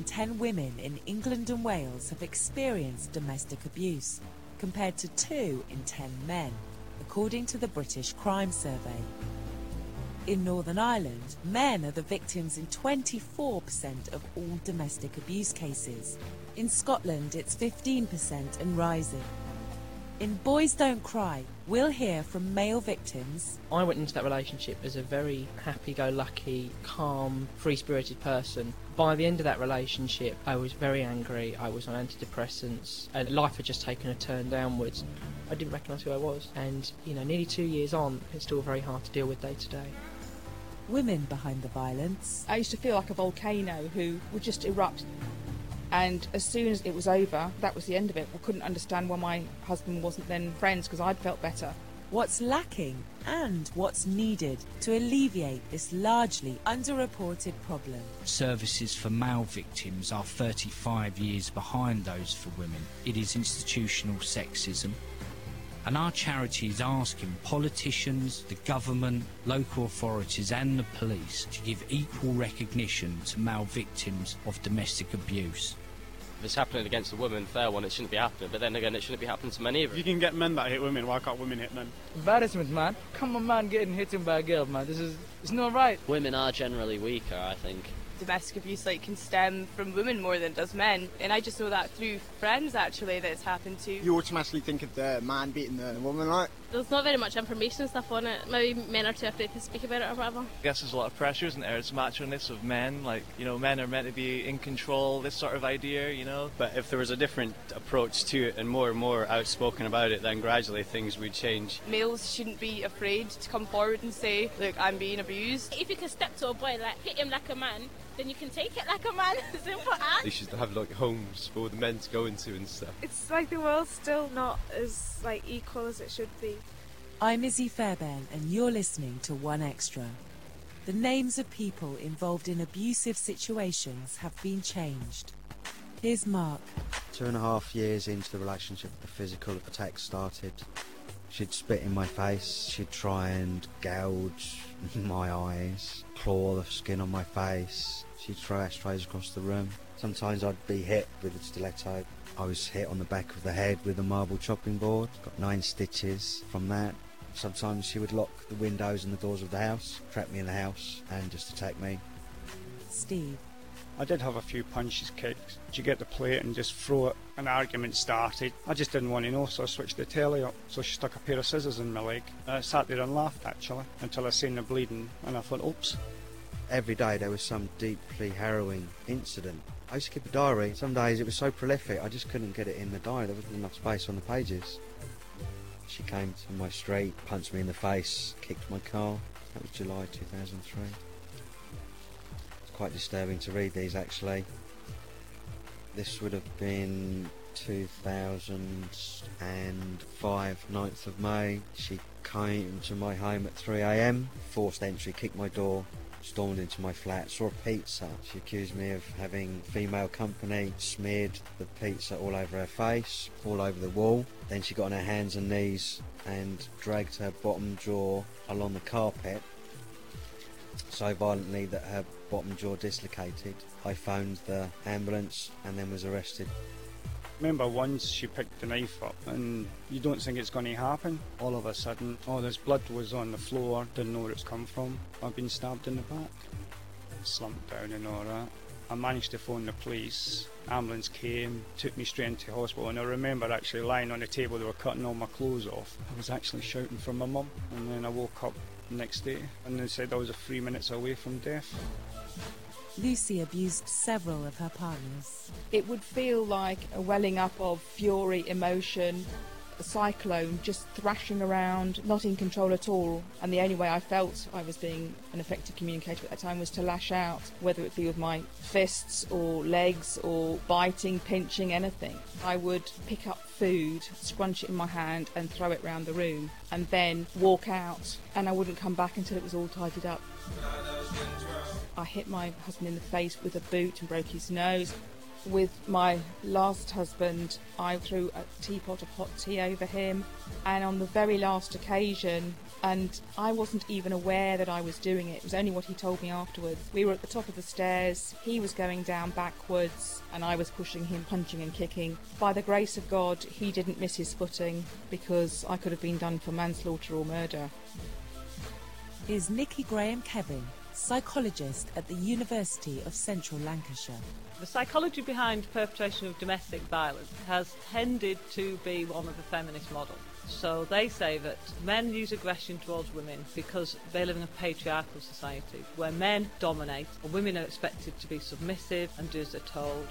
in 10 women in England and Wales have experienced domestic abuse, compared to 2 in 10 men, according to the British Crime Survey. In Northern Ireland, men are the victims in 24% of all domestic abuse cases. In Scotland, it's 15% and rising. In Boys Don't Cry, we'll hear from male victims. I went into that relationship as a very happy-go-lucky, calm, free-spirited person. By the end of that relationship, I was very angry, I was on antidepressants, and life had just taken a turn downwards. I didn't recognise who I was, and, nearly 2 years on, it's still very hard to deal with day to day. Women behind the violence. I used to feel like a volcano who would just erupt. And as soon as it was over, that was the end of it. I couldn't understand why my husband wasn't then friends, because I'd felt better. What's lacking and what's needed to alleviate this largely underreported problem. Services for male victims are 35 years behind those for women. It is institutional sexism. And our charity is asking politicians, the government, local authorities and the police to give equal recognition to male victims of domestic abuse. If it's happening against a woman, fair one, it shouldn't be happening, but then again, it shouldn't be happening to men either. If you can get men that hit women, why can't women hit men? Embarrassment, man. Come on, man, getting hit by a girl, man. It's not right. Women are generally weaker, I think. Domestic abuse can stem from women more than it does men, and I just know that through friends actually that it's happened to. You automatically think of the man beating the woman, like. There's not very much information and stuff on it. Maybe men are too afraid to speak about it or whatever. I guess there's a lot of pressure, isn't there? It's macho-ness of men, men are meant to be in control, this sort of idea, But if there was a different approach to it and more outspoken about it, then gradually things would change. Males shouldn't be afraid to come forward and say, look, I'm being abused. If you can step to a boy, hit him like a man, then you can take it like a man. Simple as. They should have homes for the men to go into and stuff. It's the world's still not as equal as it should be. I'm Izzy Fairbairn and you're listening to One Extra. The names of people involved in abusive situations have been changed. Here's Mark. 2.5 years into the relationship, the physical attack started. She'd spit in my face, she'd try and gouge my eyes, claw the skin on my face, she'd throw ashtrays across the room. Sometimes I'd be hit with a stiletto. I was hit on the back of the head with a marble chopping board, got 9 stitches from that. Sometimes she would lock the windows and the doors of the house, trap me in the house and just attack me. Steve. I did have a few punches kicked. Did you get the plate and just throw it? An argument started. I just didn't want to know, so I switched the telly up. So she stuck a pair of scissors in my leg. I sat there and laughed, actually, until I seen the bleeding, and I thought, oops. Every day there was some deeply harrowing incident. I used to keep a diary. Some days it was so prolific, I just couldn't get it in the diary. There wasn't enough space on the pages. She came to my street, punched me in the face, kicked my car. That was July 2003. It's quite disturbing to read these, actually. This would have been 2005, 9th of May. She came to my home at 3 AM, forced entry, kicked my door, stormed into my flat, saw a pizza. She accused me of having female company, smeared the pizza all over her face, all over the wall. Then she got on her hands and knees and dragged her bottom jaw along the carpet so violently that her bottom jaw dislocated. I phoned the ambulance and then was arrested. Remember once she picked the knife up and you don't think it's going to happen. All of a sudden, this blood was on the floor, didn't know where it's come from. I've been stabbed in the back. Slumped down and all that. I managed to phone the police. Ambulance came, took me straight into hospital, and I remember actually lying on the table, they were cutting all my clothes off. I was actually shouting for my mum, and then I woke up the next day and they said I was 3 minutes away from death. Lucy abused several of her partners. It would feel like a welling up of fury, emotion, a cyclone just thrashing around, not in control at all. And the only way I felt I was being an effective communicator at that time was to lash out, whether it be with my fists or legs or biting, pinching, anything. I would pick up food, scrunch it in my hand and throw it round the room and then walk out, and I wouldn't come back until it was all tidied up. I hit my husband in the face with a boot and broke his nose. With my last husband, I threw a teapot of hot tea over him, and on the very last occasion, and I wasn't even aware that I was doing it. It was only what he told me afterwards. We were at the top of the stairs, he was going down backwards, and I was pushing him, punching and kicking. By the grace of God, he didn't miss his footing, because I could have been done for manslaughter or murder. Is Nikki Graham-Kevin, psychologist at the University of Central Lancashire. The psychology behind perpetration of domestic violence has tended to be one of the feminist model. So they say that men use aggression towards women because they live in a patriarchal society where men dominate and women are expected to be submissive and do as they're told.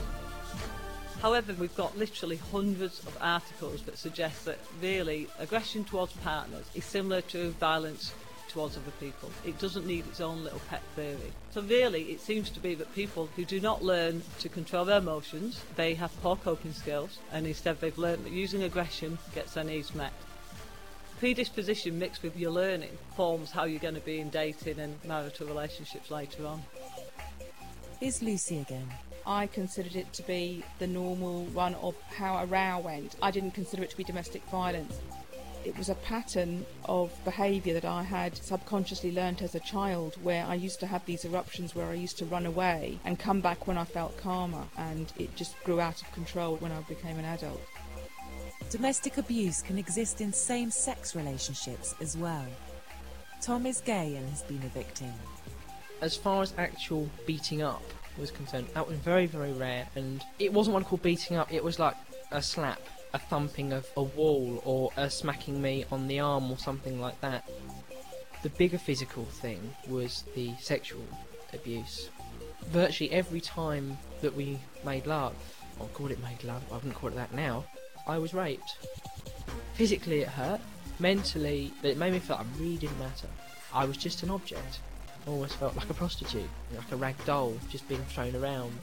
However, we've got literally hundreds of articles that suggest that really aggression towards partners is similar to violence towards other people. It doesn't need its own little pet theory. So really, it seems to be that people who do not learn to control their emotions, they have poor coping skills, and instead they've learned that using aggression gets their needs met. Predisposition mixed with your learning forms how you're going to be in dating and marital relationships later on. Here's Lucy again. I considered it to be the normal run of how a row went. I didn't consider it to be domestic violence. It was a pattern of behaviour that I had subconsciously learnt as a child, where I used to have these eruptions where I used to run away and come back when I felt calmer, and it just grew out of control when I became an adult. Domestic abuse can exist in same-sex relationships as well. Tom is gay and has been a victim. As far as actual beating up was concerned, that was very, very rare, and it wasn't what I called beating up, it was like a slap, a thumping of a wall, or a smacking me on the arm or something like that. The bigger physical thing was the sexual abuse. Virtually every time that we made love, or called it made love, I wouldn't call it that now, I was raped. Physically it hurt, mentally it made me feel like I really didn't matter. I was just an object. I always felt like a prostitute, like a rag doll just being thrown around.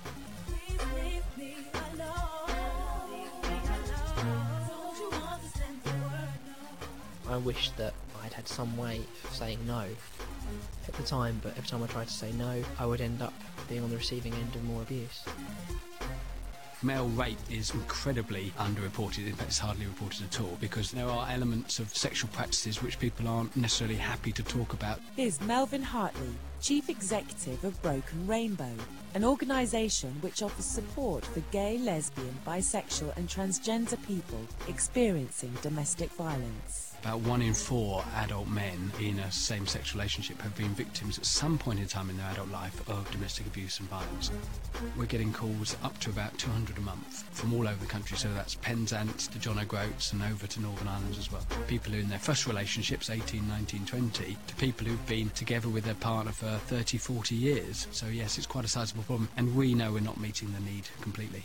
I wished that I'd had some way of saying no at the time, but every time I tried to say no, I would end up being on the receiving end of more abuse. Male rape is incredibly underreported, in fact it's hardly reported at all, because there are elements of sexual practices which people aren't necessarily happy to talk about. Here's Melvin Hartley, Chief Executive of Broken Rainbow, an organisation which offers support for gay, lesbian, bisexual and transgender people experiencing domestic violence. About 1 in 4 adult men in a same-sex relationship have been victims at some point in time in their adult life of domestic abuse and violence. We're getting calls up to about 200 a month from all over the country, so that's Penzance to John O'Groats and over to Northern Ireland as well. People who are in their first relationships, 18, 19, 20, to people who've been together with their partner for 30, 40 years. So yes, it's quite a sizable problem, and we know we're not meeting the need completely.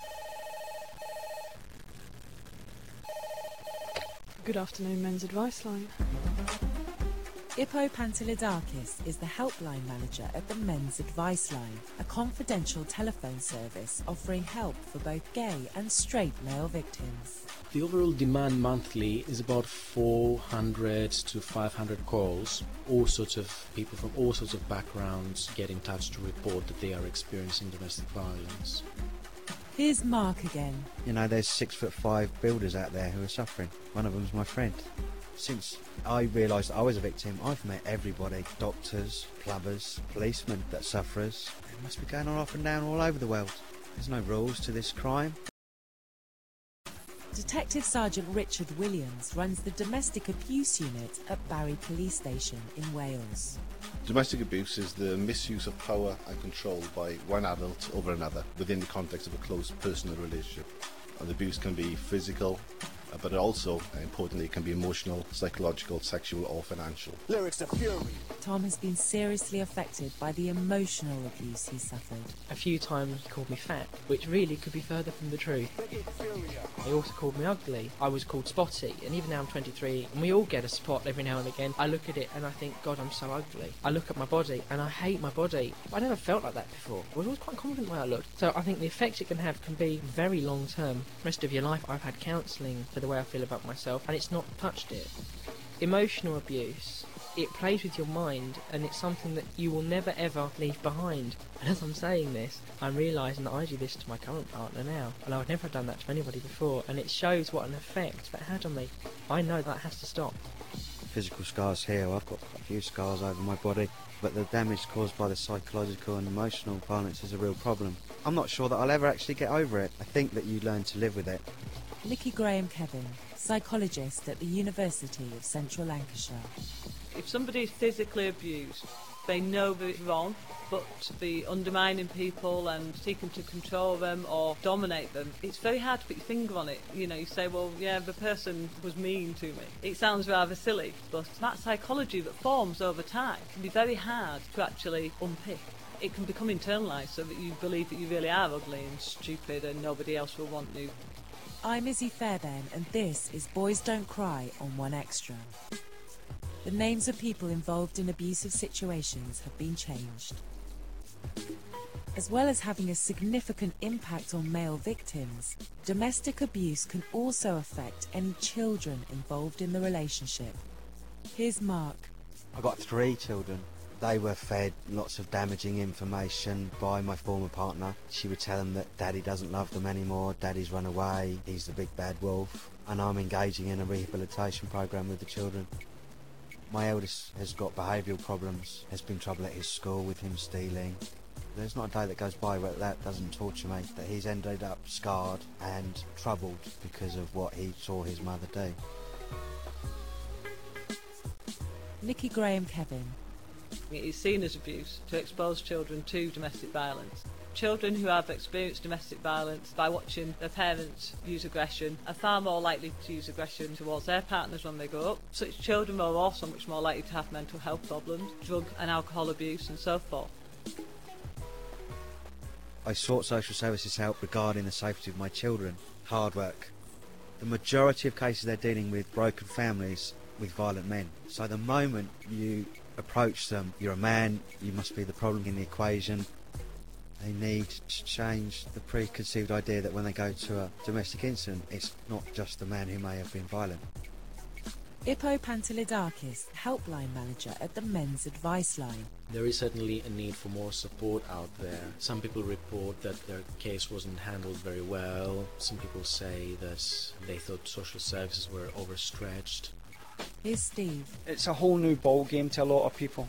Good afternoon, Men's Advice Line. Ippo Pantelidakis is the helpline manager at the Men's Advice Line, a confidential telephone service offering help for both gay and straight male victims. The overall demand monthly is about 400 to 500 calls. All sorts of people from all sorts of backgrounds get in touch to report that they are experiencing domestic violence. Here's Mark again. You know, there's 6'5" builders out there who are suffering. One of them's my friend. Since I realised I was a victim, I've met everybody. Doctors, plumbers, policemen that are sufferers. It must be going on up and down all over the world. There's no rules to this crime. Detective Sergeant Richard Williams runs the Domestic Abuse Unit at Barry Police Station in Wales. Domestic abuse is the misuse of power and control by one adult over another within the context of a close personal relationship. And abuse can be physical, but it also, importantly, can be emotional, psychological, sexual or financial. Lyrics of fury. Tom has been seriously affected by the emotional abuse he suffered. A few times he called me fat, which really could be further from the truth. He also called me ugly. I was called spotty, and even now I'm 23, and we all get a spot every now and again. I look at it and I think, God, I'm so ugly. I look at my body and I hate my body. I never felt like that before. I was always quite confident the way I looked. So I think the effect it can have can be very long term. The rest of your life I've had counselling for the way I feel about myself, and it's not touched it. Emotional abuse It plays with your mind, and it's something that you will never ever leave behind. And as I'm saying this, I'm realising that I do this to my current partner now, and I would never have done that to anybody before, and it shows what an effect that had on me. I know that has to stop. Physical scars here, I've got quite a few scars over my body, but the damage caused by the psychological and emotional violence is a real problem. I'm not sure that I'll ever actually get over it. I think that you learn to live with it. Nikki Graham-Kevin, psychologist at the University of Central Lancashire. If somebody is physically abused, they know that it's wrong, but to be undermining people and seeking to control them or dominate them, it's very hard to put your finger on it. You know, you say, well, yeah, the person was mean to me. It sounds rather silly, but that psychology that forms over time can be very hard to actually unpick. It can become internalised so that you believe that you really are ugly and stupid and nobody else will want you. I'm Izzy Fairbairn, and this is Boys Don't Cry on 1Extra. The names of people involved in abusive situations have been changed. As well as having a significant impact on male victims, domestic abuse can also affect any children involved in the relationship. Here's Mark. I've got 3 children. They were fed lots of damaging information by my former partner. She would tell them that Daddy doesn't love them anymore, Daddy's run away, he's the big bad wolf, and I'm engaging in a rehabilitation program with the children. My eldest has got behavioural problems, there's been trouble at his school with him stealing. There's not a day that goes by where that doesn't torture me, that he's ended up scarred and troubled because of what he saw his mother do. Nikki Graham-Kevin. It is seen as abuse to expose children to domestic violence. Children who have experienced domestic violence by watching their parents use aggression are far more likely to use aggression towards their partners when they grow up. Such children are also much more likely to have mental health problems, drug and alcohol abuse and so forth. I sought social services help regarding the safety of my children. Hard work. The majority of cases they're dealing with broken families with violent men. So the moment you approach them, you're a man, you must be the problem in the equation. They need to change the preconceived idea that when they go to a domestic incident, it's not just the man who may have been violent. Ippo Pantelidakis, helpline manager at the Men's Advice Line. There is certainly a need for more support out there. Some people report that their case wasn't handled very well. Some people say that they thought social services were overstretched. Here's Steve. It's a whole new ball game to a lot of people.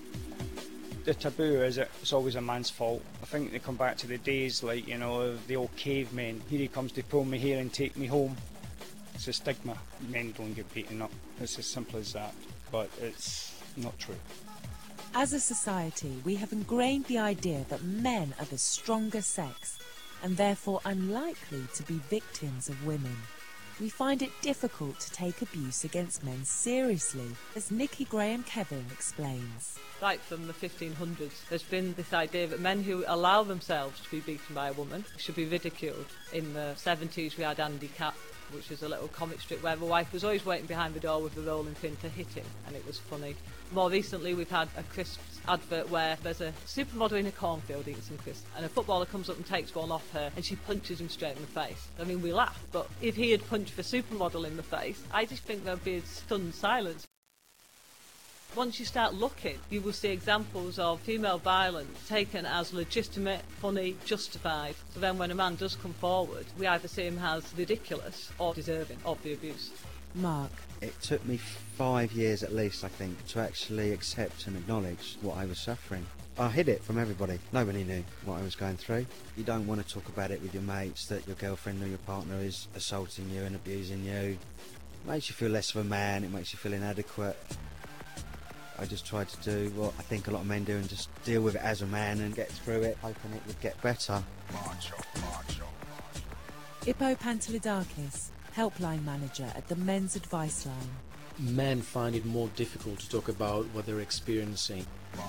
The taboo is it's always a man's fault. I think they come back to the days like, you know, of the old cavemen. Here he comes to pull me hair and take me home. It's a stigma. Men don't get beaten up. It's as simple as that. But it's not true. As a society, we have ingrained the idea that men are the stronger sex and therefore unlikely to be victims of women. We find it difficult to take abuse against men seriously, as Nikki Graham-Kevin explains. Right from the 1500s, there's been this idea that men who allow themselves to be beaten by a woman should be ridiculed. In the 70s we had Andy Capp, which is a little comic strip where the wife was always waiting behind the door with the rolling pin to hit him, and it was funny. More recently we've had a crisps advert where there's a supermodel in a cornfield eating some crisps, and a footballer comes up and takes one off her and she punches him straight in the face. I mean, we laugh, but if he had punched the supermodel in the face, I just think there'd be a stunned silence. Once you start looking, you will see examples of female violence taken as legitimate, funny, justified. So then when a man does come forward, we either see him as ridiculous or deserving of the abuse. Mark. It took me 5 years at least, I think, to actually accept and acknowledge what I was suffering. I hid it from everybody. Nobody knew what I was going through. You don't want to talk about it with your mates, that your girlfriend or your partner is assaulting you and abusing you. It makes you feel less of a man, it makes you feel inadequate. I just tried to do what I think a lot of men do and just deal with it as a man and get through it, hoping it would get better. Ippo Pantelidakis, helpline manager at the Men's Advice Line. Men find it more difficult to talk about what they're experiencing.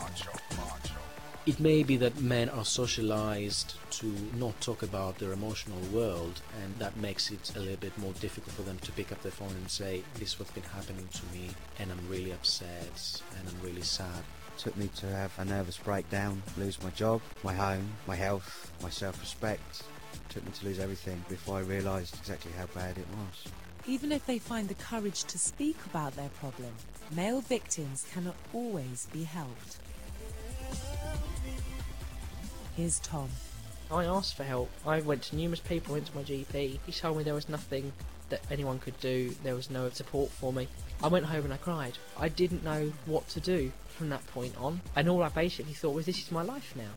It may be that men are socialized to not talk about their emotional world, and that makes it a little bit more difficult for them to pick up the phone and say, this is what's been happening to me, and I'm really upset, and I'm really sad. It took me to have a nervous breakdown, lose my job, my home, my health, my self-respect. It took me to lose everything before I realised exactly how bad it was. Even if they find the courage to speak about their problem, male victims cannot always be helped. Here's Tom. I asked for help. I went to numerous people, went to my GP. He told me there was nothing that anyone could do. There was no support for me. I went home and I cried. I didn't know what to do from that point on. And all I basically thought was, this is my life now.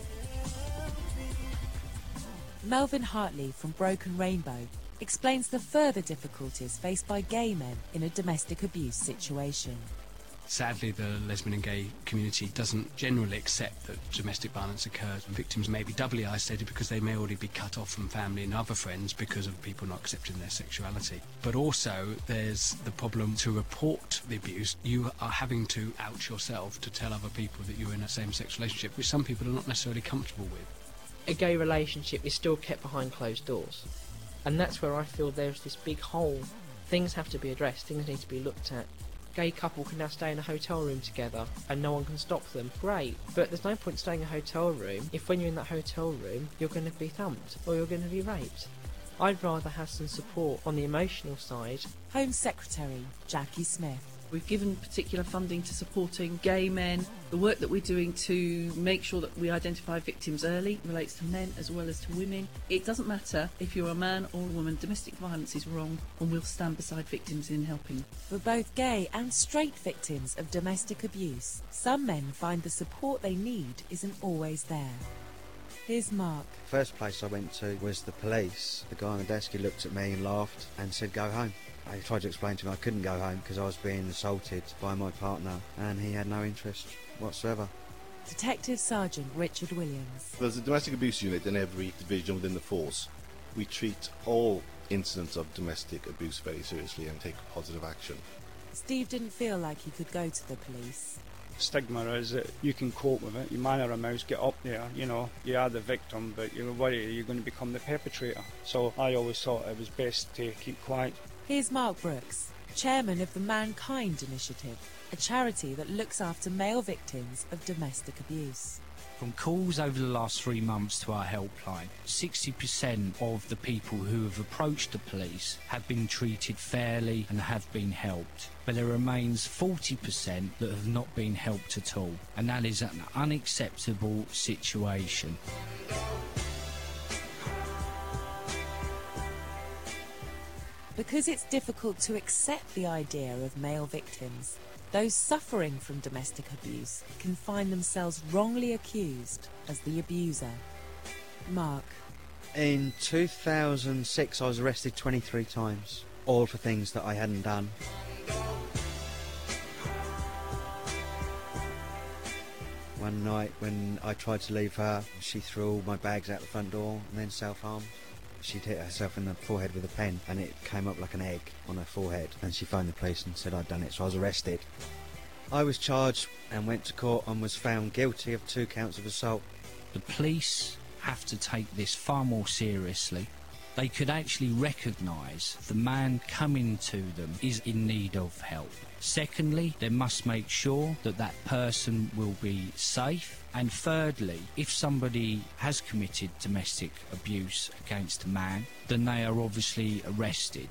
Melvin Hartley from Broken Rainbow explains the further difficulties faced by gay men in a domestic abuse situation. Sadly, the lesbian and gay community doesn't generally accept that domestic violence occurs. Victims may be doubly isolated because they may already be cut off from family and other friends because of people not accepting their sexuality. But also, there's the problem to report the abuse. You are having to out yourself to tell other people that you're in a same-sex relationship, which some people are not necessarily comfortable with. A gay relationship is still kept behind closed doors. And that's where I feel there's this big hole. Things have to be addressed, things need to be looked at. Gay couple can now stay in a hotel room together and no one can stop them. Great, but there's no point staying in a hotel room if when you're in that hotel room you're going to be thumped or you're going to be raped. I'd rather have some support on the emotional side. Home Secretary Jackie Smith. We've given particular funding to supporting gay men. The work that we're doing to make sure that we identify victims early relates to men as well as to women. It doesn't matter if you're a man or a woman, domestic violence is wrong, and we'll stand beside victims in helping. For both gay and straight victims of domestic abuse, some men find the support they need isn't always there. Here's Mark. First place I went to was the police. The guy on the desk, he looked at me and laughed and said, "Go home." I tried to explain to him I couldn't go home because I was being assaulted by my partner, and he had no interest whatsoever. Detective Sergeant Richard Williams. There's a domestic abuse unit in every division within the force. We treat all incidents of domestic abuse very seriously and take positive action. Steve didn't feel like he could go to the police. Stigma is that you can cope with it, you manner a mouse, get up there, you are the victim, but you're worried you're going to become the perpetrator. So I always thought it was best to keep quiet. Here's Mark Brooks, chairman of the Mankind Initiative, a charity that looks after male victims of domestic abuse. From calls over the last 3 months to our helpline, 60% of the people who have approached the police have been treated fairly and have been helped. But there remains 40% that have not been helped at all, and that is an unacceptable situation. Because it's difficult to accept the idea of male victims, those suffering from domestic abuse can find themselves wrongly accused as the abuser. Mark. In 2006 I was arrested 23 times, all for things that I hadn't done. One night when I tried to leave her, she threw all my bags out the front door and then self-harmed. She'd hit herself in the forehead with a pen and it came up like an egg on her forehead, and she phoned the police and said I'd done it, so I was arrested. I was charged and went to court and was found guilty of 2 counts of assault. The police have to take this far more seriously. They could actually recognise the man coming to them is in need of help. Secondly, they must make sure that that person will be safe. And thirdly, if somebody has committed domestic abuse against a man, then they are obviously arrested.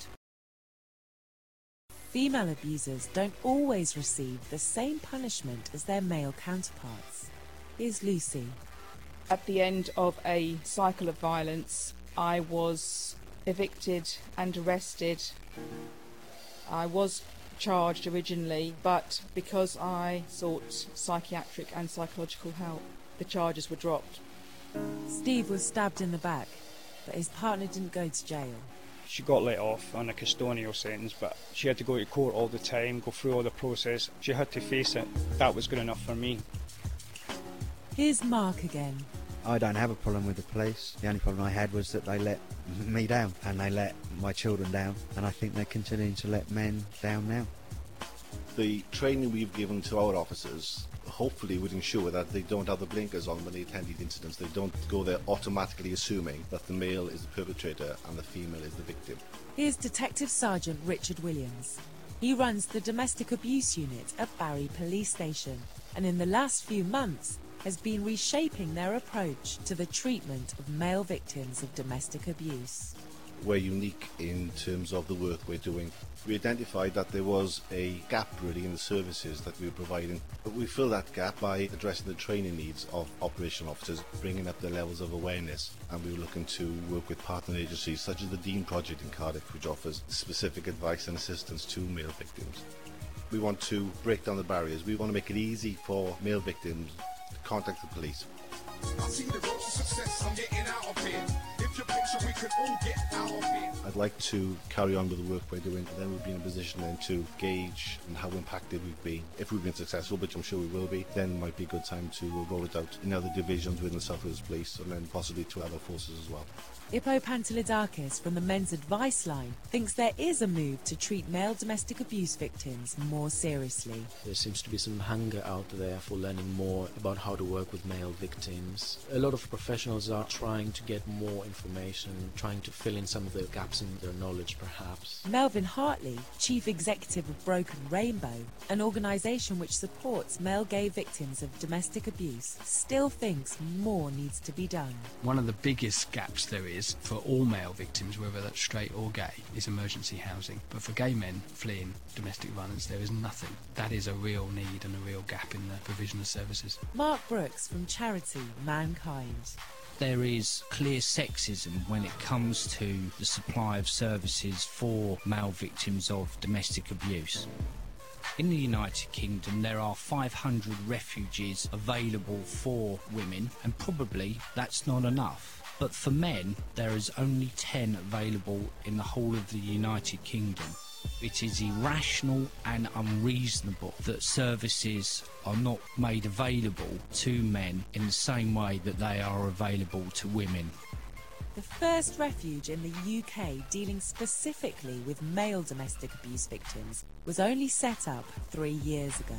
Female abusers don't always receive the same punishment as their male counterparts. Here's Lucy. At the end of a cycle of violence, I was evicted and arrested. I was charged originally, but because I sought psychiatric and psychological help, the charges were dropped. Steve was stabbed in the back, but his partner didn't go to jail. She got let off on a custodial sentence, but she had to go to court all the time, go through all the process. She had to face it. That was good enough for me. Here's Mark again. I don't have a problem with the police. The only problem I had was that they let me down and they let my children down, and I think they're continuing to let men down now. The training we've given to our officers hopefully would ensure that they don't have the blinkers on when they attend these incidents. They don't go there automatically assuming that the male is the perpetrator and the female is the victim. Here's Detective Sergeant Richard Williams. He runs the Domestic Abuse Unit at Barry Police Station, and in the last few months has been reshaping their approach to the treatment of male victims of domestic abuse. we're unique in terms of the work we're doing. We identified that there was a gap really in the services that we were providing, but we filled that gap by addressing the training needs of operational officers, bringing up their levels of awareness, and we were looking to work with partner agencies such as the Dean Project in Cardiff, which offers specific advice and assistance to male victims. We want to break down the barriers. We want to make it easy for male victims to contact the police. I see the road to success, I'm getting out of here. If you're picture, we could all get out of here. I'd like to carry on with the work we're doing, and then we'll be in a position then to gauge and how impacted we've been. If we've been successful, which I'm sure we will be, then it might be a good time to roll it out in other divisions within the South Wales Police, and then possibly to other forces as well. Ippo Pantelidakis from the Men's Advice Line thinks there is a move to treat male domestic abuse victims more seriously. There seems to be some hunger out there for learning more about how to work with male victims. A lot of professionals are trying to get more information, trying to fill in some of the gaps in their knowledge perhaps. Melvin Hartley, Chief Executive of Broken Rainbow, an organisation which supports male gay victims of domestic abuse, still thinks more needs to be done. One of the biggest gaps there is for all male victims, whether that's straight or gay, is emergency housing. But for gay men fleeing domestic violence, there is nothing. That is a real need and a real gap in the provision of services. Mark Brooks from charity Mankind. There is clear sexism when it comes to the supply of services for male victims of domestic abuse. In the United Kingdom, there are 500 refuges available for women, and probably that's not enough. But for men, there is only 10 available in the whole of the United Kingdom. It is irrational and unreasonable that services are not made available to men in the same way that they are available to women. The first refuge in the UK dealing specifically with male domestic abuse victims was only set up 3 years ago.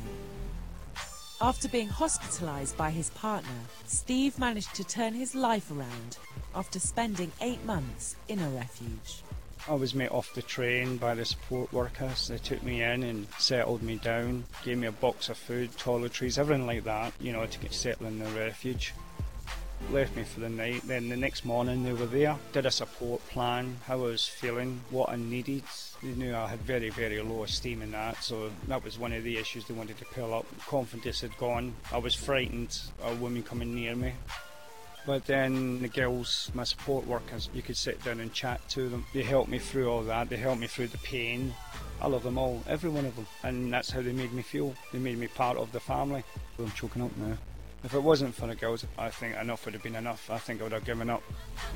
After being hospitalised by his partner, Steve managed to turn his life around after spending 8 months in a refuge. I was met off the train by the support workers. They took me in and settled me down, gave me a box of food, toiletries, everything like that, to get settled in the refuge. Left me for the night, then the next morning they were there, did a support plan, how I was feeling, what I needed. They knew I had very, very low esteem in that, so that was one of the issues they wanted to pull up. Confidence had gone, I was frightened of women coming near me. But then the girls, my support workers, you could sit down and chat to them. They helped me through all that, they helped me through the pain. I love them all, every one of them, and that's how they made me feel. They made me part of the family. I'm choking up now. If it wasn't for the girls, I think enough would have been enough. I think I would have given up.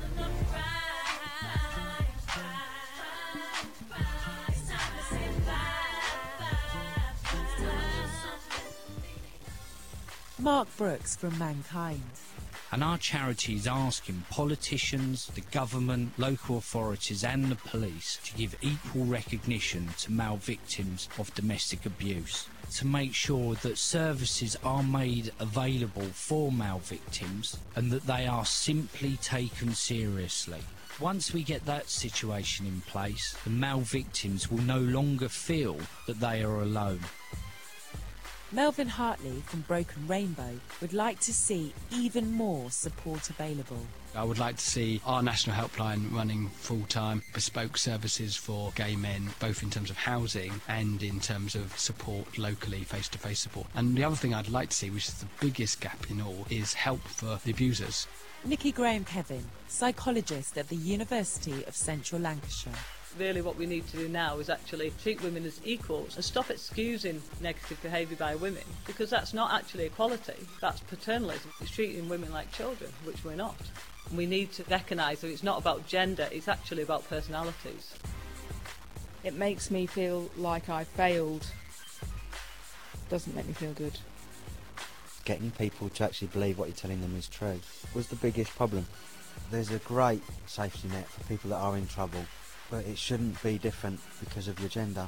Mark Brooks from Mankind. And our charity is asking politicians, the government, local authorities and the police to give equal recognition to male victims of domestic abuse, to make sure that services are made available for male victims and that they are simply taken seriously. Once we get that situation in place, the male victims will no longer feel that they are alone. Melvin Hartley from Broken Rainbow would like to see even more support available. I would like to see our national helpline running full-time, bespoke services for gay men, both in terms of housing and in terms of support locally, face-to-face support. And the other thing I'd like to see, which is the biggest gap in all, is help for the abusers. Nikki Graham-Kevin, psychologist at the University of Central Lancashire. Really what we need to do now is actually treat women as equals and stop excusing negative behaviour by women, because that's not actually equality, that's paternalism. It's treating women like children, which we're not. And we need to recognise that it's not about gender, it's actually about personalities. It makes me feel like I failed. Doesn't make me feel good. Getting people to actually believe what you're telling them is true was the biggest problem. There's a great safety net for people that are in trouble, but it shouldn't be different because of your gender.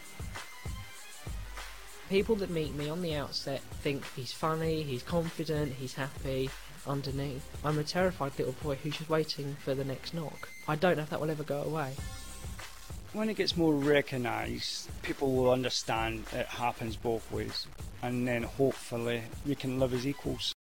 People that meet me on the outset think he's funny, he's confident, he's happy. Underneath, I'm a terrified little boy who's just waiting for the next knock. I don't know if that will ever go away. When it gets more recognised, people will understand it happens both ways, and then hopefully we can live as equals.